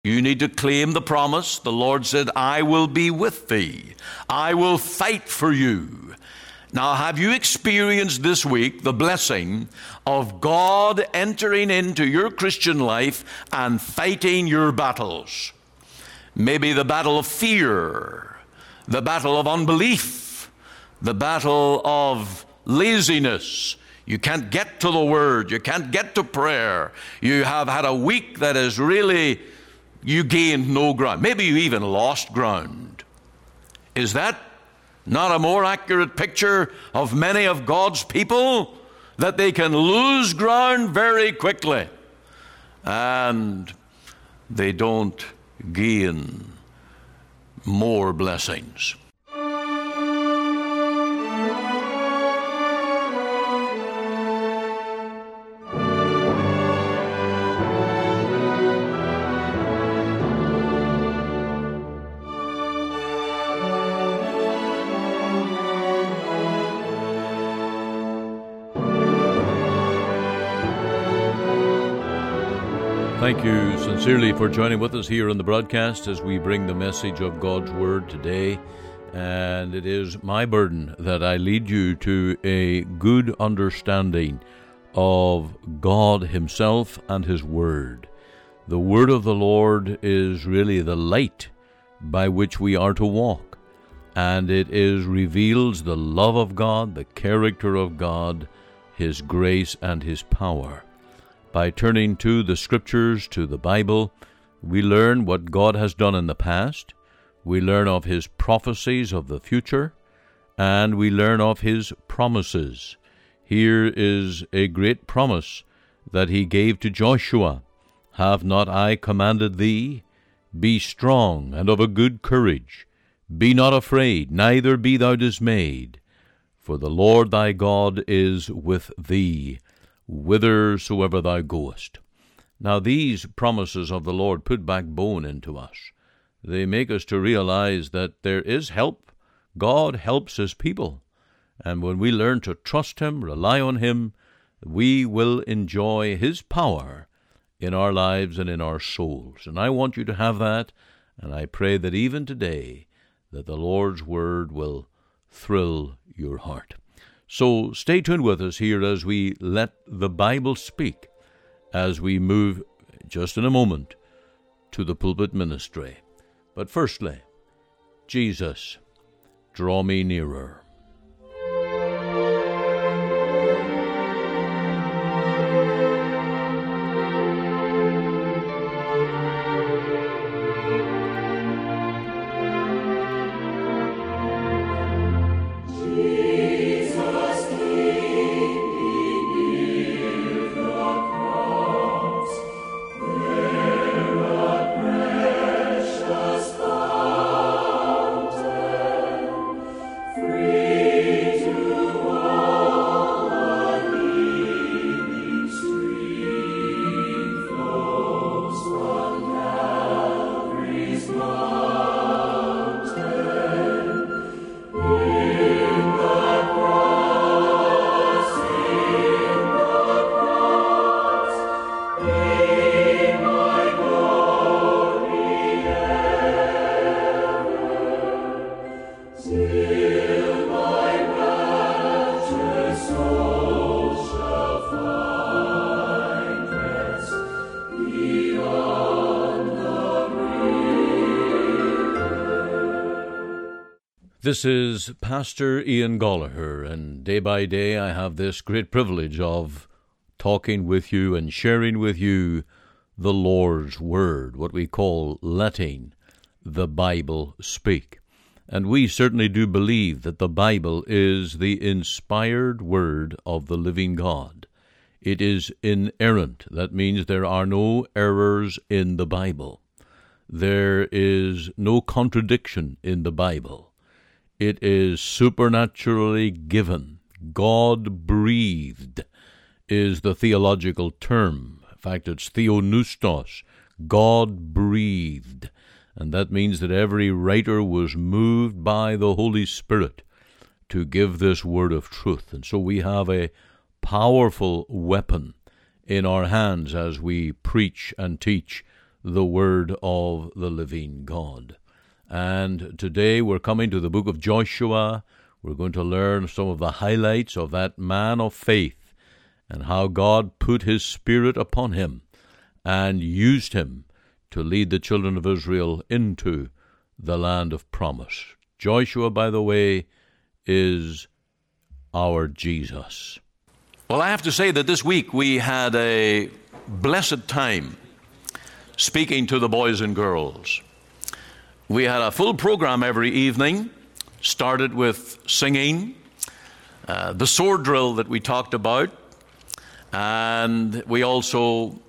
You need to claim the promise. The Lord said, I will be with thee. I will fight for you. Now, have you experienced this week the blessing of God entering into your Christian life and fighting your battles? Maybe the battle of fear, the battle of unbelief, the battle of laziness. You can't get to the Word. You can't get to prayer. You have had a week that is really, you gained no ground. Maybe you even lost ground. Is that not a more accurate picture of many of God's people? That they can lose ground very quickly and they don't gain more blessings. Thank you sincerely for joining with us here on the broadcast as we bring the message of God's Word today. And it is my burden that I lead you to a good understanding of God Himself and His Word. The Word of the Lord is really the light by which we are to walk. And it reveals the love of God, the character of God, His grace and His power. By turning to the Scriptures, to the Bible, we learn what God has done in the past, we learn of His prophecies of the future, and we learn of His promises. Here is a great promise that He gave to Joshua. Have not I commanded thee? Be strong and of a good courage. Be not afraid, neither be thou dismayed. For the Lord thy God is with thee, whithersoever thou goest. Now these promises of the Lord put backbone into us. They make us to realize that there is help. God helps His people. And when we learn to trust Him, rely on Him, we will enjoy His power in our lives and in our souls. And I want you to have that, and I pray that even today that the Lord's Word will thrill your heart. So stay tuned with us here as we let the Bible speak, as we move just in a moment to the pulpit ministry. But firstly, Jesus, draw me nearer. This is Pastor Ian Gallagher, and day by day I have this great privilege of talking with you and sharing with you the Lord's Word, what we call letting the Bible speak. And we certainly do believe that the Bible is the inspired Word of the living God. It is inerrant. That means there are no errors in the Bible. There is no contradiction in the Bible. It is supernaturally given. God-breathed is the theological term. In fact, it's theopneustos, God-breathed. And that means that every writer was moved by the Holy Spirit to give this word of truth. And so we have a powerful weapon in our hands as we preach and teach the Word of the living God. And today we're coming to the book of Joshua. We're going to learn some of the highlights of that man of faith and how God put His Spirit upon him and used him to lead the children of Israel into the land of promise. Joshua, by the way, is our Jesus. Well, I have to say that this week we had a blessed time speaking to the boys and girls. We had a full program every evening, started with singing, the sword drill that we talked about, and we also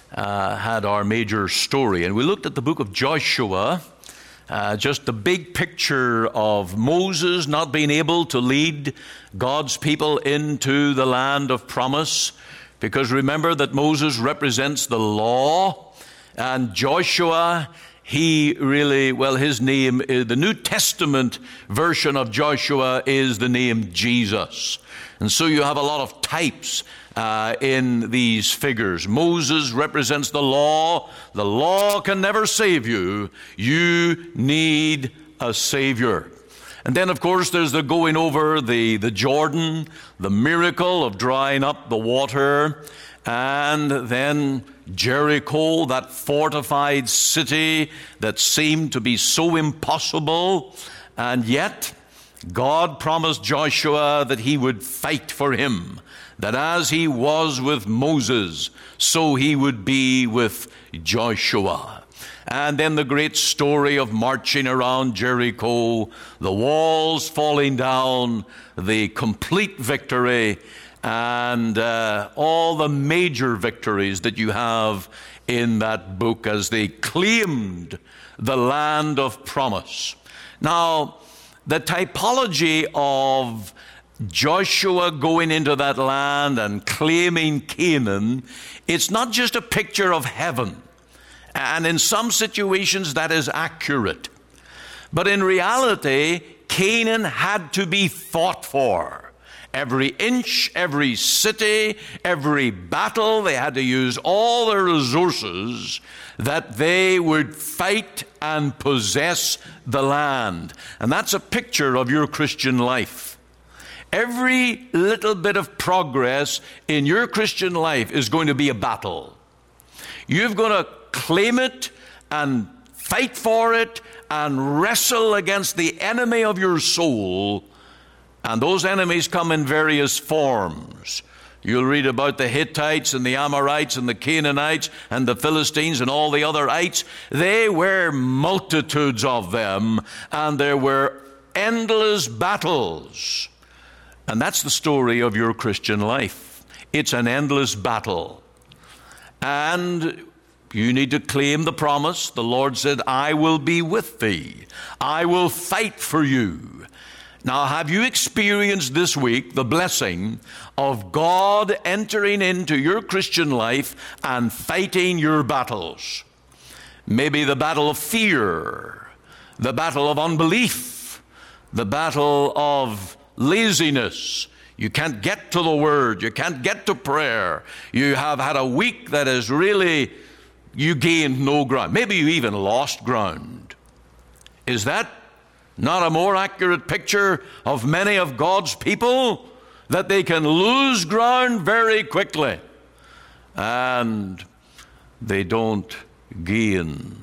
had our major story. And we looked at the book of Joshua, just the big picture of Moses not being able to lead God's people into the land of promise, because remember that Moses represents the law, and Joshua, he really, well, his name, the New Testament version of Joshua is the name Jesus. And so you have a lot of types in these figures. Moses represents the law. The law can never save you. You need a Savior. And then, of course, there's the going over the Jordan, the miracle of drying up the water, and then Jericho, that fortified city that seemed to be so impossible, and yet God promised Joshua that He would fight for him, that as He was with Moses, so He would be with Joshua. And then the great story of marching around Jericho, the walls falling down, the complete victory, and all the major victories that you have in that book as they claimed the land of promise. Now, the typology of Joshua going into that land and claiming Canaan, it's not just a picture of heaven. And in some situations that is accurate. But in reality, Canaan had to be fought for. Every inch, every city, every battle, they had to use all their resources that they would fight and possess the land. And that's a picture of your Christian life. Every little bit of progress in your Christian life is going to be a battle. You've got to claim it and fight for it and wrestle against the enemy of your soul. And those enemies come in various forms. You'll read about the Hittites and the Amorites and the Canaanites and the Philistines and all the other ites. They were multitudes of them, and there were endless battles. And that's the story of your Christian life. It's an endless battle. And you need to claim the promise. The Lord said, I will be with thee. I will fight for you. Now, have you experienced this week the blessing of God entering into your Christian life and fighting your battles? Maybe the battle of fear, the battle of unbelief, the battle of laziness. You can't get to the Word. You can't get to prayer. You have had a week that is really, you gained no ground. Maybe you even lost ground. Is that not a more accurate picture of many of God's people? That they can lose ground very quickly and they don't gain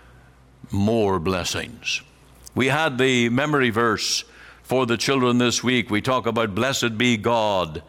more blessings. We had the memory verse for the children this week. We talk about blessed be God,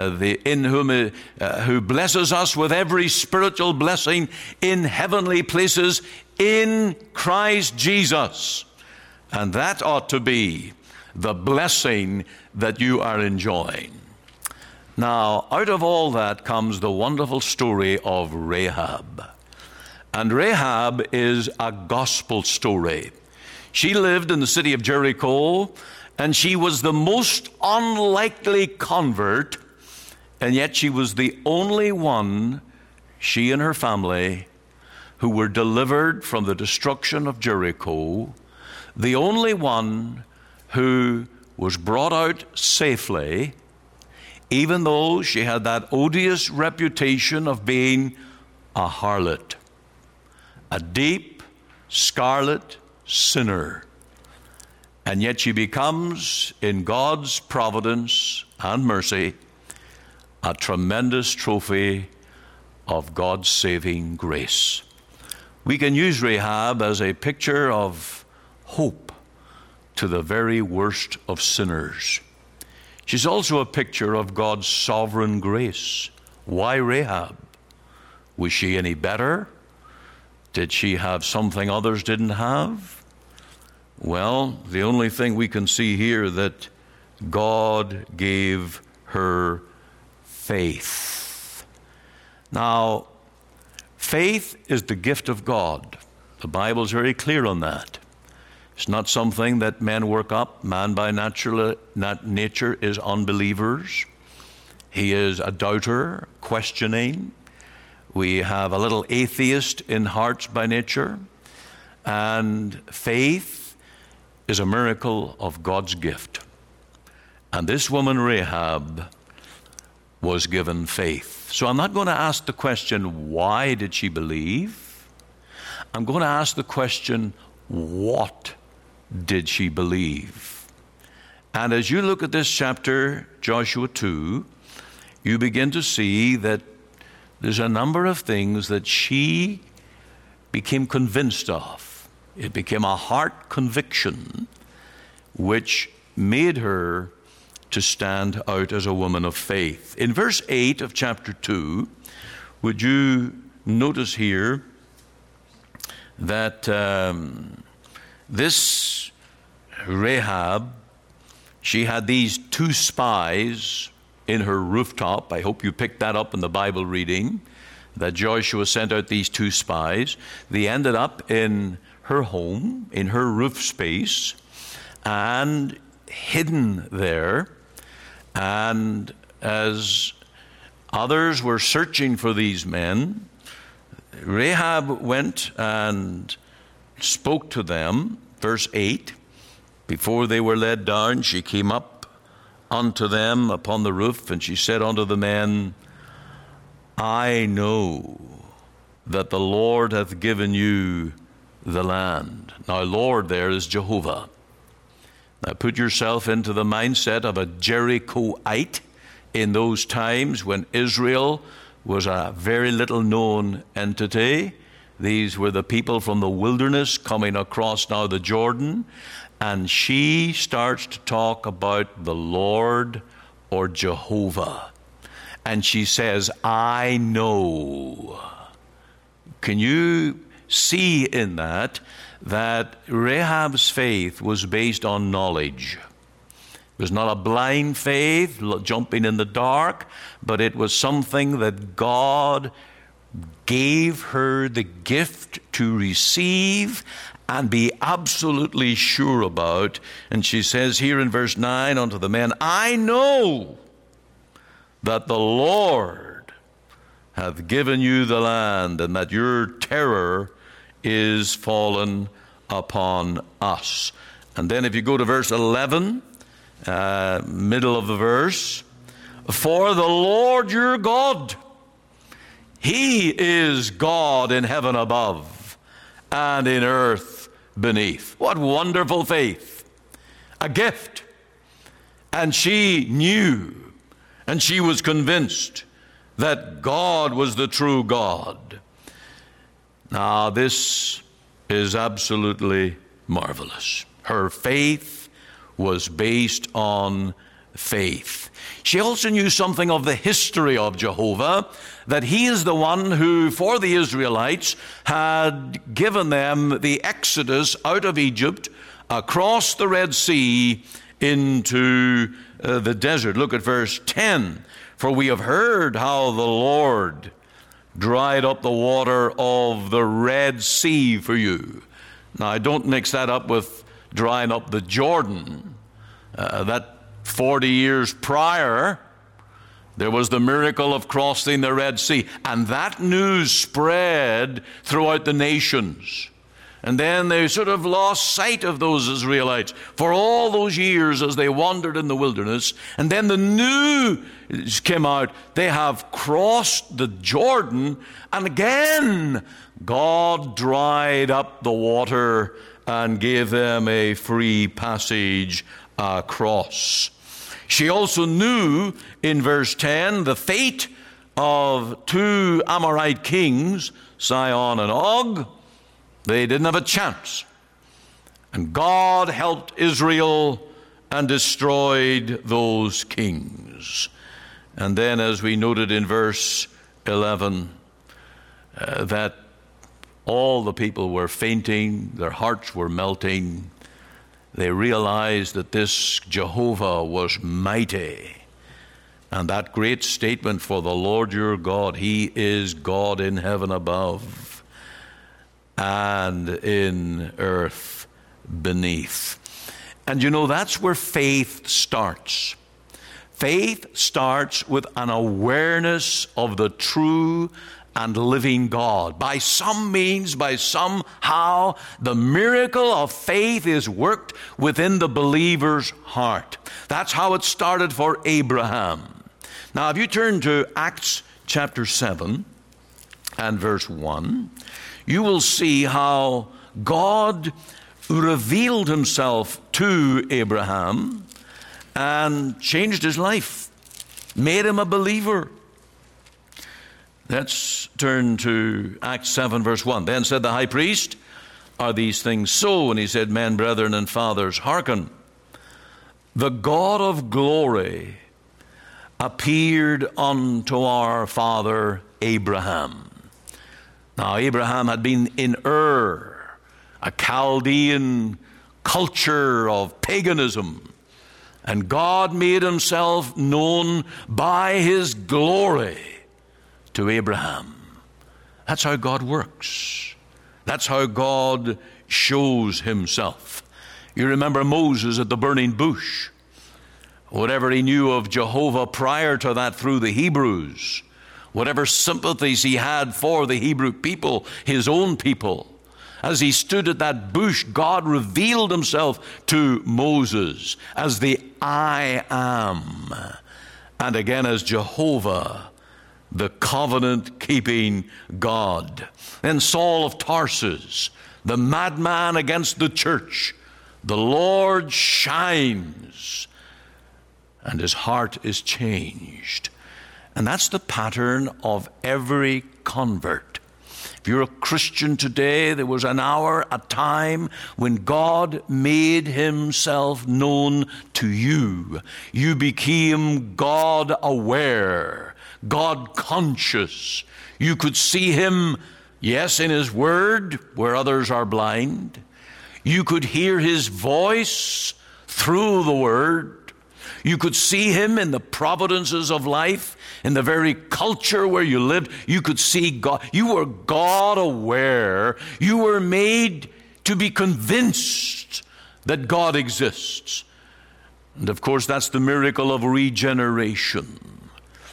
who blesses us with every spiritual blessing in heavenly places in Christ Jesus. And that ought to be the blessing that you are enjoying. Now, out of all that comes the wonderful story of Rahab. And Rahab is a gospel story. She lived in the city of Jericho, and she was the most unlikely convert, and yet she was the only one, she and her family, who were delivered from the destruction of Jericho, the only one who was brought out safely, even though she had that odious reputation of being a harlot. a deep scarlet sinner. And yet she becomes, in God's providence and mercy, a tremendous trophy of God's saving grace. We can use Rahab as a picture of hope to the very worst of sinners. She's also a picture of God's sovereign grace. Why Rahab? Was she any better? Did she have something others didn't have? Well, the only thing we can see here that God gave her faith. Now, faith is the gift of God. The Bible is very clear on that. It's not something that men work up. Man by nature is unbelievers. He is a doubter, questioning. We have a little atheist in hearts by nature. And faith is a miracle of God's gift. And this woman, Rahab, was given faith. So I'm not going to ask the question, why did she believe? I'm going to ask the question, what did she believe? And as you look at this chapter, Joshua 2, you begin to see that there's a number of things that she became convinced of. It became a heart conviction which made her to stand out as a woman of faith. In verse 8 of chapter 2, would you notice here that this Rahab, she had these two spies in her rooftop. I hope you picked that up in the Bible reading, that Joshua sent out these two spies. They ended up in her home, in her roof space, and hidden there. And as others were searching for these men, Rahab went and spoke to them. Verse 8, before they were led down, she came up unto them upon the roof, and she said unto the men, I know that the Lord hath given you the land. Now, Lord there is Jehovah. Now, put yourself into the mindset of a Jerichoite in those times when Israel was a very little known entity. These were the people from the wilderness coming across now the Jordan. And she starts to talk about the Lord or Jehovah. And she says, I know. Can you see in that Rahab's faith was based on knowledge? It was not a blind faith, jumping in the dark, but it was something that God gave her the gift to receive and be absolutely sure about. And she says here in verse 9 unto the men, I know that the Lord hath given you the land, and that your terror is fallen upon us. And then if you go to verse 11, middle of the verse, for the Lord your God, He is God in heaven above and in earth beneath. What wonderful faith. A gift. And she knew, and she was convinced that God was the true God. Now, this is absolutely marvelous. Her faith was based on faith. She also knew something of the history of Jehovah, that He is the one who, for the Israelites, had given them the exodus out of Egypt, across the Red Sea, into the desert. Look at verse 10. For we have heard how the Lord dried up the water of the Red Sea for you. Now, I don't mix that up with drying up the Jordan. That 40 years prior, there was the miracle of crossing the Red Sea. And that news spread throughout the nations. And then they sort of lost sight of those Israelites for all those years as they wandered in the wilderness. And then the news came out. They have crossed the Jordan, and again God dried up the water and gave them a free passage across. She also knew in verse 10 the fate of two Amorite kings, Sihon and Og. They didn't have a chance. And God helped Israel and destroyed those kings. And then, as we noted in verse 11, that all the people were fainting, their hearts were melting. They realized that this Jehovah was mighty. And that great statement, for the Lord your God, He is God in heaven above and in earth beneath. And you know, that's where faith starts. Faith starts with an awareness of the true and living God. By some means, by somehow, the miracle of faith is worked within the believer's heart. That's how it started for Abraham. Now, if you turn to Acts chapter 7 and verse 1, you will see how God revealed Himself to Abraham and changed his life, made him a believer. Let's turn to Acts 7, verse 1. Then said the high priest, are these things so? And he said, men, brethren, and fathers, hearken. The God of glory appeared unto our father Abraham. Now, Abraham had been in Ur, a Chaldean culture of paganism. And God made Himself known by His glory to Abraham. That's how God works. That's how God shows Himself. You remember Moses at the burning bush. Whatever he knew of Jehovah prior to that through the Hebrews, whatever sympathies he had for the Hebrew people, his own people, as he stood at that bush, God revealed Himself to Moses as the I Am, and again as Jehovah, the covenant-keeping God. Then Saul of Tarsus, the madman against the church, the Lord shines, and his heart is changed. And that's the pattern of every convert. If you're a Christian today, there was an hour, a time when God made Himself known to you. You became God aware, God conscious. You could see Him, yes, in His Word, where others are blind. You could hear His voice through the Word. You could see Him in the providences of life, in the very culture where you lived. You could see God. You were God aware. You were made to be convinced that God exists. And of course, that's the miracle of regeneration,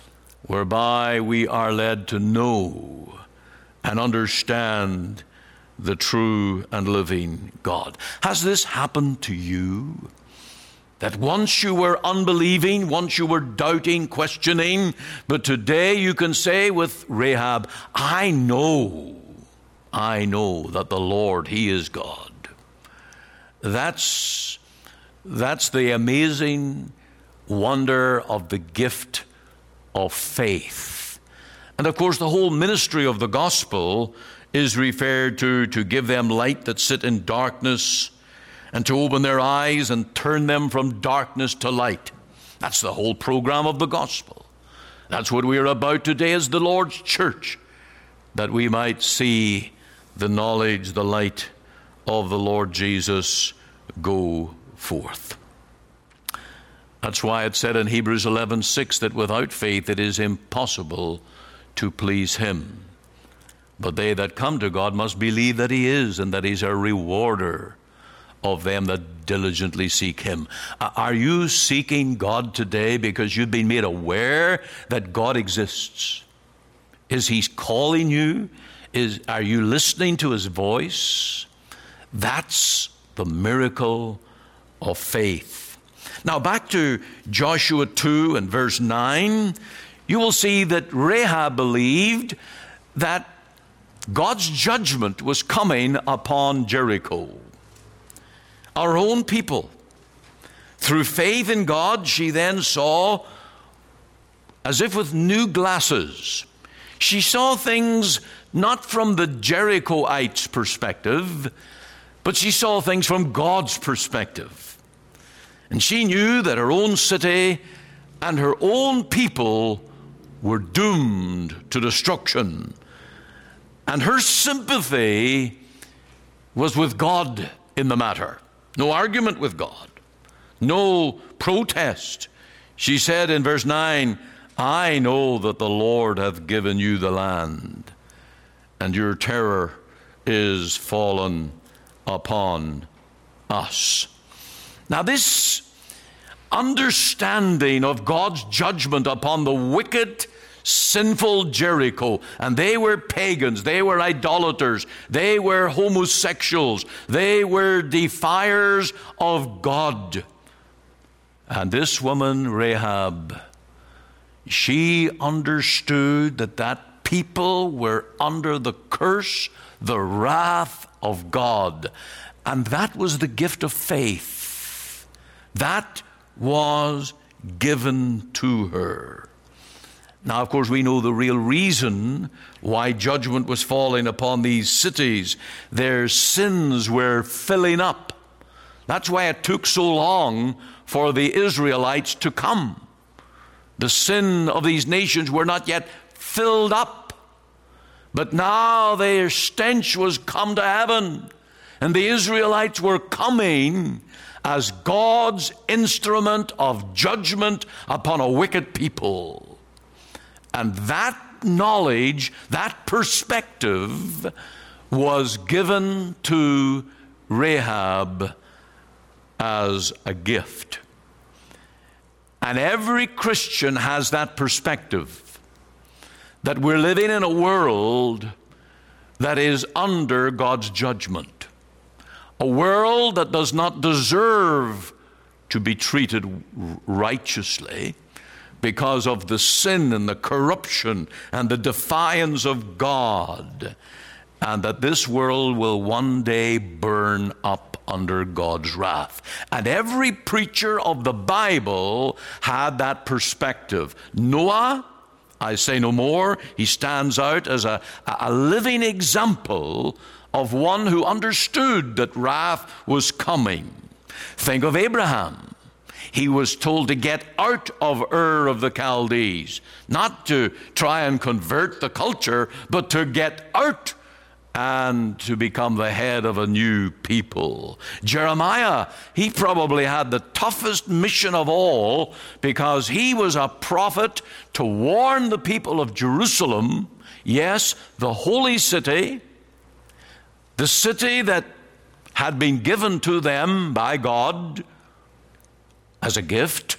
whereby we are led to know and understand the true and living God. Has this happened to you? That once you were unbelieving, once you were doubting, questioning, but today you can say with Rahab, I know that the Lord, He is God. That's the amazing wonder of the gift of faith. And of course, the whole ministry of the gospel is referred to give them light that sit in darkness, and to open their eyes and turn them from darkness to light. That's the whole program of the gospel. That's what we are about today as the Lord's church, that we might see the knowledge, the light of the Lord Jesus go forth. That's why it said in Hebrews 11:6 that without faith it is impossible to please Him. But they that come to God must believe that He is, and that He's a rewarder of them that diligently seek Him. Are you seeking God today because you've been made aware that God exists? Is He calling you? Are you listening to His voice? That's the miracle of faith. Now back to Joshua 2 and verse 9, you will see that Rahab believed that God's judgment was coming upon Jericho. Our own people. Through faith in God, she then saw, as if with new glasses, she saw things not from the Jerichoites' perspective, but she saw things from God's perspective. And she knew that her own city and her own people were doomed to destruction. And her sympathy was with God in the matter. No argument with God. No protest. She said in verse 9, I know that the Lord hath given you the land, and your terror is fallen upon us. Now this understanding of God's judgment upon the wicked, sinful Jericho, and they were pagans, they were idolaters, they were homosexuals, they were defiers of God. And this woman, Rahab, she understood that people were under the curse, the wrath of God. And that was the gift of faith. That was given to her. Now, of course, we know the real reason why judgment was falling upon these cities. Their sins were filling up. That's why it took so long for the Israelites to come. The sin of these nations were not yet filled up. But now their stench was come to heaven. And the Israelites were coming as God's instrument of judgment upon a wicked people. And that knowledge, that perspective was given to Rahab as a gift. And every Christian has that perspective, that we're living in a world that is under God's judgment. A world that does not deserve to be treated righteously because of the sin and the corruption and the defiance of God, and that this world will one day burn up under God's wrath. And every preacher of the Bible had that perspective. Noah, I say no more, he stands out as a living example of one who understood that wrath was coming. Think of Abraham. He was told to get out of Ur of the Chaldees, not to try and convert the culture, but to get out and to become the head of a new people. Jeremiah, he probably had the toughest mission of all, because he was a prophet to warn the people of Jerusalem, yes, the holy city, the city that had been given to them by God as a gift.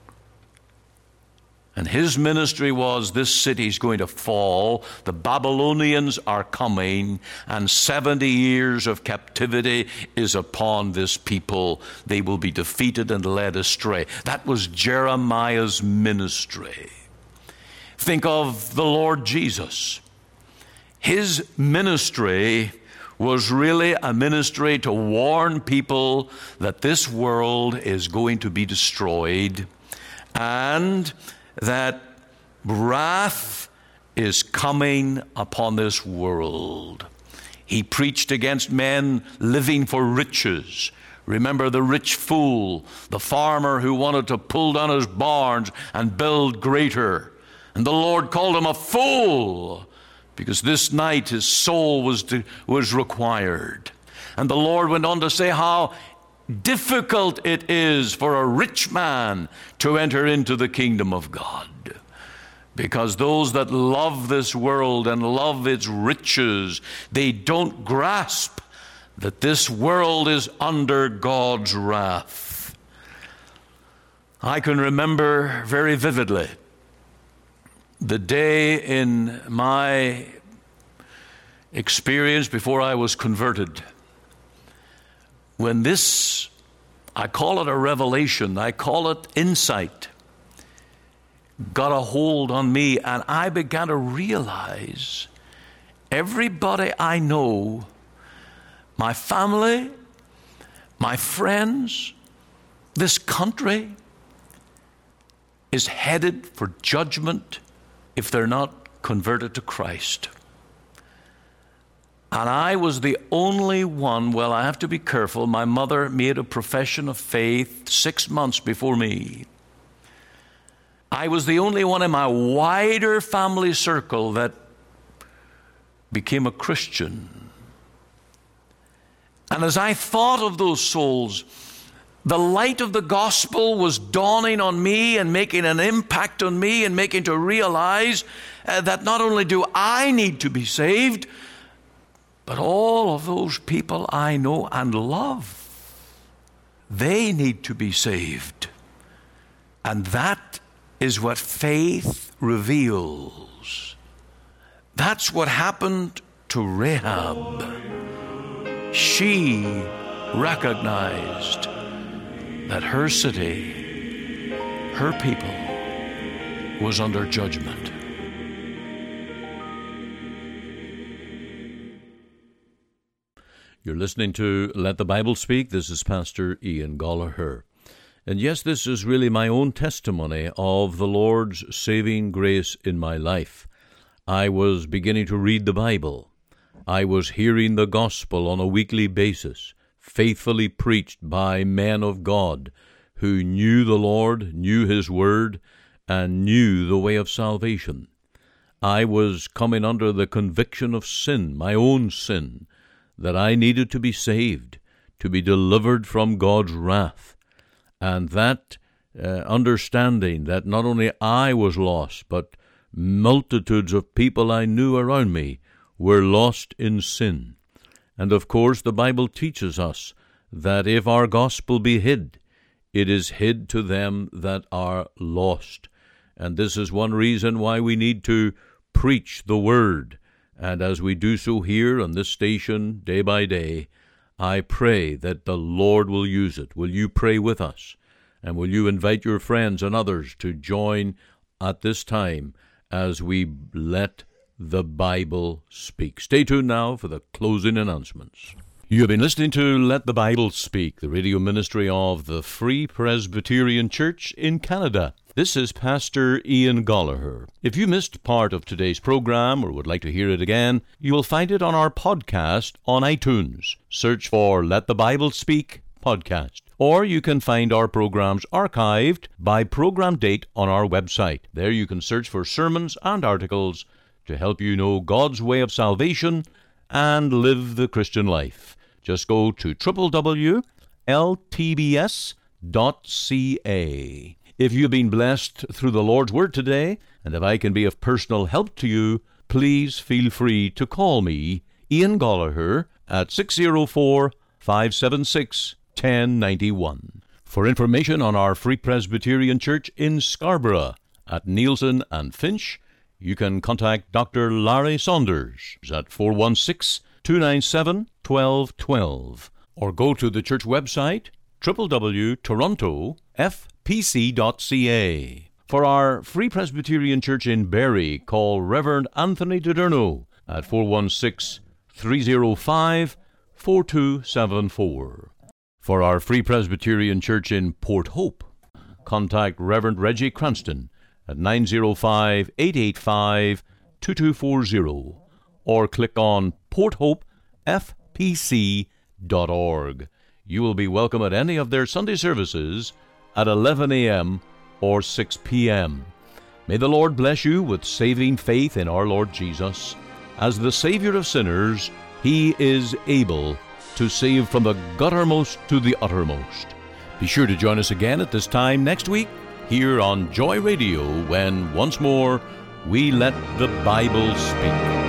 And his ministry was, this city is going to fall. The Babylonians are coming, and 70 years of captivity is upon this people. They will be defeated and led astray. That was Jeremiah's ministry. Think of the Lord Jesus. His ministry was really a ministry to warn people that this world is going to be destroyed, and that wrath is coming upon this world. He preached against men living for riches. Remember the rich fool, the farmer who wanted to pull down his barns and build greater. And the Lord called him a fool, because this night his soul was required. And the Lord went on to say how difficult it is for a rich man to enter into the kingdom of God, because those that love this world and love its riches, they don't grasp that this world is under God's wrath. I can remember very vividly the day in my experience before I was converted, when this, I call it a revelation, I call it insight, got a hold on me, and I began to realize everybody I know, my family, my friends, this country is headed for judgment if they're not converted to Christ. And I was the only one, well, I have to be careful. My mother made a profession of faith 6 months before me. I was the only one in my wider family circle that became a Christian. And as I thought of those souls, the light of the gospel was dawning on me and making an impact on me and making to realize that not only do I need to be saved, but all of those people I know and love, they need to be saved. And that is what faith reveals. That's what happened to Rahab. She recognized that her city, her people, was under judgment. You're listening to Let the Bible Speak. This is Pastor Ian Gollaher. And yes, this is really my own testimony of the Lord's saving grace in my life. I was beginning to read the Bible. I was hearing the gospel on a weekly basis, faithfully preached by men of God who knew the Lord, knew His Word, and knew the way of salvation. I was coming under the conviction of sin, my own sin, that I needed to be saved, to be delivered from God's wrath. And that understanding that not only I was lost, but multitudes of people I knew around me were lost in sin. And of course the Bible teaches us that if our gospel be hid, it is hid to them that are lost. And this is one reason why we need to preach the Word. And as we do so here on this station day by day, I pray that the Lord will use it. Will you pray with us? And will you invite your friends and others to join at this time as we let the Bible speak? Stay tuned now for the closing announcements. You have been listening to Let the Bible Speak, the radio ministry of the Free Presbyterian Church in Canada. This is Pastor Ian Gollaher. If you missed part of today's program or would like to hear it again, you will find it on our podcast on iTunes. Search for Let the Bible Speak podcast. Or you can find our programs archived by program date on our website. There you can search for sermons and articles to help you know God's way of salvation and live the Christian life. Just go to www.ltbs.ca. If you've been blessed through the Lord's Word today, and if I can be of personal help to you, please feel free to call me, Ian Gollaher, at 604-576-1091. For information on our Free Presbyterian Church in Scarborough, at Nielsen and Finch, you can contact Dr. Larry Saunders at 416-297-1212, or go to the church website, www.torontofpc.ca. For our Free Presbyterian Church in Barrie, call Reverend Anthony Dederno at 416-305-4274. For our Free Presbyterian Church in Port Hope, contact Reverend Reggie Cranston at 905-885-2240, or click on porthopefpc.org. You will be welcome at any of their Sunday services at 11 a.m. or 6 p.m. May the Lord bless you with saving faith in our Lord Jesus. As the Savior of sinners, He is able to save from the guttermost to the uttermost. Be sure to join us again at this time next week here on Joy Radio when once more we let the Bible speak.